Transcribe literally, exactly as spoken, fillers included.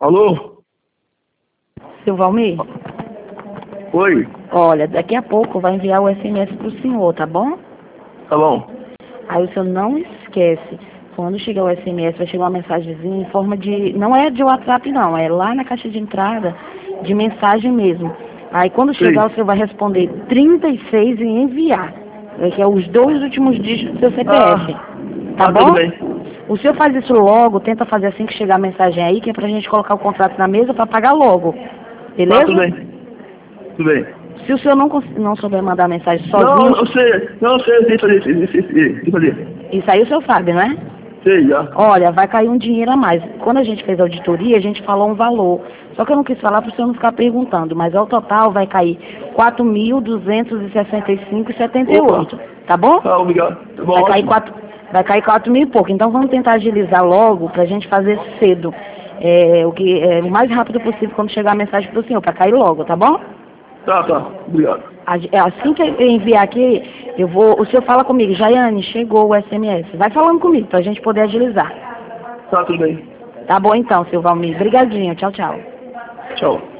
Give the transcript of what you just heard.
Alô? Seu Valmir? Oi? Olha, daqui a pouco vai enviar o S M S pro senhor, tá bom? Tá bom. Aí o senhor não esquece. Quando chegar o S M S, vai chegar uma mensagenzinha em forma de... Não é de WhatsApp, não. É lá na caixa de entrada de mensagem mesmo. Aí quando chegar, Sim. o senhor vai responder trinta e seis e enviar. É que é os dois últimos dígitos do seu C P F. Ah, Tá tá bom? tudo bem. O senhor faz isso logo, tenta fazer assim que chegar a mensagem aí, que é pra gente colocar o contrato na mesa pra pagar logo. Tá tudo Beleza? bem. Tudo bem. Se o senhor não, cons- não souber mandar mensagem Não, sozinho, não sei. Não sei, sei fazer, sei, sei, sei, sei fazer. isso aí o senhor sabe, não é? Sei, já. Olha, vai cair um dinheiro a mais. Quando a gente fez a auditoria, a gente falou um valor. Só que eu não quis falar para o senhor não ficar perguntando, mas ao total vai cair quatro mil duzentos e sessenta e cinco reais e setenta e oito. Opa. Tá bom? Tá, obrigado. Tá bom, Vai cair ótimo. quatro, vai cair quatro mil e pouco. Então vamos tentar agilizar logo para a gente fazer cedo. É, o que é o mais rápido possível quando chegar a mensagem para o senhor, para cair logo, tá bom? Tá, tá. Obrigado. A- é Assim que eu enviar aqui, eu vou. O senhor fala comigo, Jaiane, chegou o S M S. Vai falando comigo para a gente poder agilizar. Tá tudo bem. Tá bom então, seu Valmir. Obrigadinho. Tchau, tchau. Tchau.